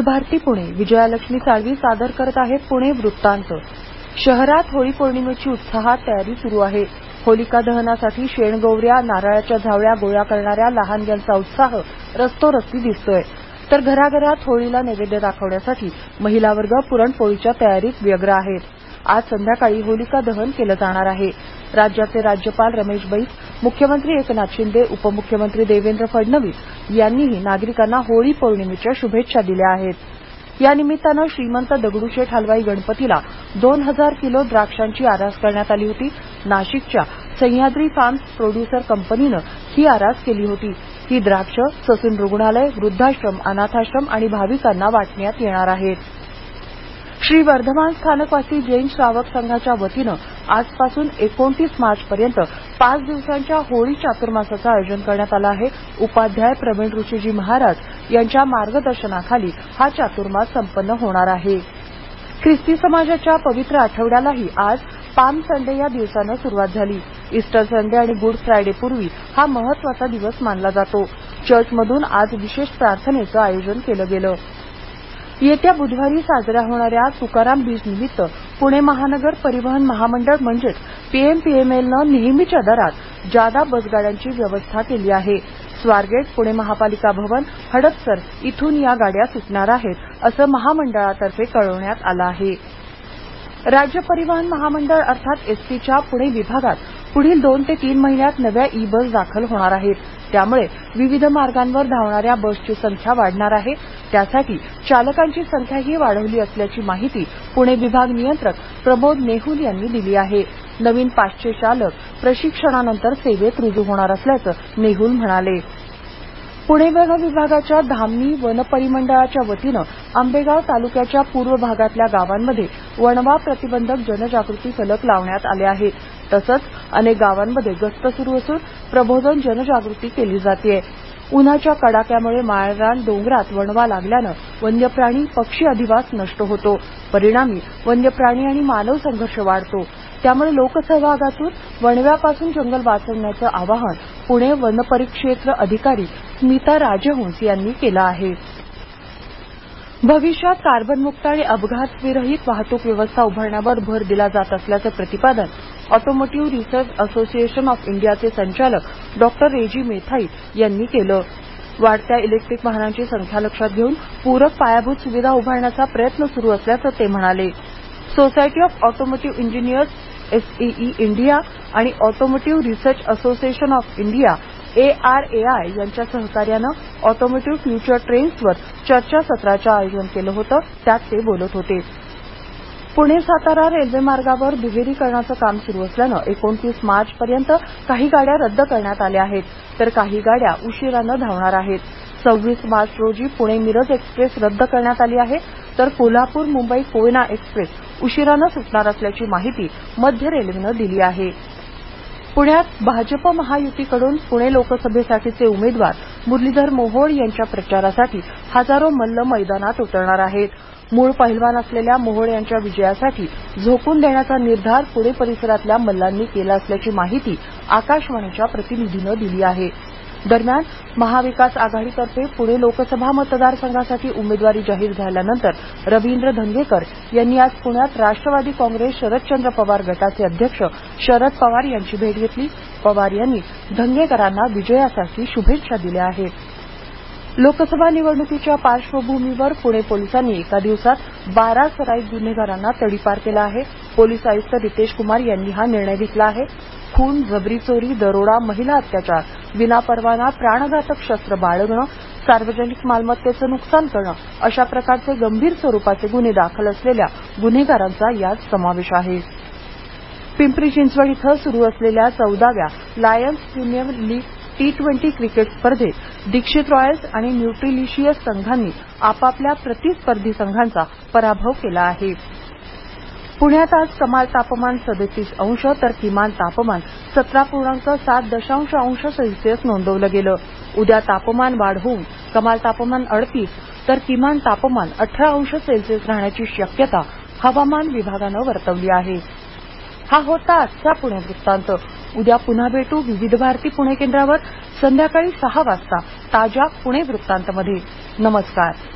भारती पुणे विजयालक्ष्मी साळवी सादर करत आहेत पुणे वृत्तांत. शहरात होळी पौर्णिमेची उत्साहात तयारी सुरू आहे. होलिका दहनासाठी शेणगौऱ्या, नारळाच्या झावळ्या गोळा करणाऱ्या लहानग्यांचा उत्साह रस्तोरस्ती दिसतोय. तर घराघरात होळीला नैवेद्य दाखवण्यासाठी महिला वर्ग पुरणपोळीच्या तयारीत व्यग्र आहेत. आज संध्याकाळी होलिका दहन केलं जाणार आहे. राज्याचे राज्यपाल रमेश बैस, मुख्यमंत्री एकनाथ शिंदे, उपमुख्यमंत्री देवेंद्र फडणवीस यांनीही नागरिकांना होळी पौर्णिमेच्या शुभेच्छा दिल्या आहेत. या निमित्तानं श्रीमंत दगडूशेठ हलवाई गणपतीला 2000 किलो द्राक्षांची आरास करण्यात आली होती. नाशिकच्या सह्याद्री फार्म्स प्रोड्युसर कंपनीनं ही आरास केली होती. ही द्राक्ष ससून रुग्णालय, वृद्धाश्रम, अनाथाश्रम आणि भाविकांना वाटण्यात येणार आहेत. श्री वर्धमान स्थानकवासी जैन श्रावक संघाच्या वतीनं आजपासून 29 मार्चपर्यंत 5 दिवसांच्या होळी चातुर्मासाचं आयोजन करण्यात आलं आहे. उपाध्याय प्रवीण ऋषीजी महाराज यांच्या मार्गदर्शनाखाली हा चातुर्मास संपन्न होणार आहे. ख्रिस्ती समाजाच्या पवित्र आठवड्यालाही आज पाम संडे या दिवसानं सुरुवात झाली. इस्टर संडे आणि गुड फ्रायडे पूर्वी हा महत्वाचा दिवस मानला जातो. चर्चमधून आज विशेष प्रार्थनेचं आयोजन केलं गेलं. येत्या बुधवारी साजऱ्या होणाऱ्या तुकाराम बीज निमित्त पुणे महानगर परिवहन महामंडळ म्हणजेच पीएमपीएमएलनं नेहमीच्या दरात जादा बसगाड्यांची व्यवस्था केली आहे. स्वारगेट, पुणे महापालिका भवन, हडपसर इथून या गाड्या सुटणार आहेत असं महामंडळातर्फे कळवण्यात आलं आहे. राज्य परिवहन महामंडळ अर्थात एसटीच्या पुणे विभागात पुढील 2 ते 3 महिन्यात नव्या ई बस दाखल होणार आहेत. त्यामुळे विविध मार्गांवर धावणाऱ्या बसची संख्या वाढणार आहे. त्यासाठी चालकांची संख्याही वाढवली असल्याची माहिती पुणे विभाग नियंत्रक प्रमोद नेहुल यांनी दिली आहे. नवीन 500 चालक प्रशिक्षणानंतर सेवेत रुजू होणार असल्याचं नेहुल म्हणाले. पुणे वन विभागाच्या धामणी वन परिमंडळाच्या वतीनं आंबेगाव तालुक्याच्या पूर्व भागातल्या गावांमध्ये वणवा प्रतिबंधक जनजागृती फलक लावण्यात आले आहेत. तसंच अनेक गावांमध्ये गस्त सुरू असून प्रबोधन जनजागृती केली जातेय. उन्हाच्या कडाक्यामुळे माळरान डोंगरात वणवा लागल्यानं वन्यप्राणी, पक्षी अधिवास नष्ट होतो. परिणामी वन्यप्राणी आणि मानव संघर्ष वाढतो. त्यामुळे लोकसहभागातून वणव्यापासून जंगल वाचवण्याचं आवाहन पुणे वनपरिक्षेत्र अधिकारी स्मिता राजहंस यांनी केलं आहे. भविष्यात कार्बनमुक्त आणि अपघातविरहित वाहतूक व्यवस्था उभारण्यावर भर दिला जात असल्याचं प्रतिपादन ऑटोमोटिव्ह रिसर्च असोसिएशन ऑफ इंडियाचे संचालक डॉक्टर रेजी मेथाई यांनी केलं. वाढत्या इलेक्ट्रिक वाहनांची संख्या लक्षात घेऊन पूरक पायाभूत सुविधा उभारण्याचा प्रयत्न सुरू असल्याचं ते म्हणाले. Society of automotive engineers SAE India आणि automotive research association of India ARAI यांच्या सहकार्यानं ऑटोमोटिव्ह फ्युचर ट्रेंड्सवर चर्चासत्राचं आयोजन केलं होतं. त्यात ते बोलत होते. पुणे सातारा रेल्वे मार्गावर दुहेरीकरणाचं काम सुरू असल्यानं 29 मार्चपर्यंत काही गाड्या रद्द करण्यात आल्या आहेत. तर काही गाड्या उशिरानं धावणार आहेत. 26 मार्च रोजी पुणे मिरज एक्सप्रेस रद्द करण्यात आली आहे. तर कोल्हापूर मुंबई कोयना एक्सप्रेस उशिरानं सुटणार असल्याची माहिती मध्य रेल्वेनं दिली आहे. पुण्यात भाजप महायुतीकडून पुणे लोकसभेसाठीचे उमेदवार मुरलीधर मोहोळ यांच्या प्रचारासाठी हजारो मल्ल मैदानात उतरणार आहेत. मूळ पहिलवान असलेल्या मोहोळ यांच्या विजयासाठी झोकून देण्याचा निर्धार पुणे परिसरातल्या मल्लांनी केला असल्याची माहिती आकाशवाणीच्या प्रतिनिधीनं दिली आहे. दरम्यान महाविकास आघाडीतर्फे पुणे लोकसभा मतदारसंघासाठी उमेदवारी जाहीर झाल्यानंतर रवींद्र धंगेकर यांनी आज पुण्यात राष्ट्रवादी काँग्रेस शरदचंद्र पवार गटाचे अध्यक्ष शरद पवार यांची भेट घेतली. पवार यांनी धंगेकरांना विजयासाठी शुभेच्छा दिल्या आहेत. लोकसभा निवडणुकीच्या पार्श्वभूमीवर पुणे पोलिसांनी एका दिवसात 12 सराईत गुन्हेगारांना तडीपार केला आहे. पोलीस आयुक्त रितेश कुमार यांनी हा निर्णय घेतला आहे. खून, जबरी चोरी, दरोडा, महिला अत्याचार, विनापरवाना प्राणघातक शस्त्र बाळगणं, सार्वजनिक मालमत्तेचं नुकसान करणं अशा प्रकारचे गंभीर स्वरूपाचे गुन्हे दाखल असलेल्या गुन्हेगारांचा यात समावेश आहे. पिंपरी चिंचवड इथं सुरू असलेल्या 14व्या Lions premier league T20 cricket स्पर्धेत दीक्षित रॉयल्स आणि न्यूट्रिलिशियस संघांनी आपापल्या प्रतिस्पर्धी संघांचा पराभव केला आहे. पुण्यात आज कमाल तापमान 37 अंश तर किमान तापमान 17.7 अंश सेल्सिअस नोंदवलं गेलं. उद्या तापमान वाढ होऊन कमाल तापमान 38 तर किमान तापमान 18 अंश सेल्सिअस राहण्याची शक्यता हवामान विभागानं वर्तवली आहे. हा होता आजचा पुणे वृत्तांत. उद्या पुन्हा भेटू विविध भारती पुणे केंद्रावर संध्याकाळी 6 वाजता ताज्या पुणे वृत्तांतमध्ये. नमस्कार.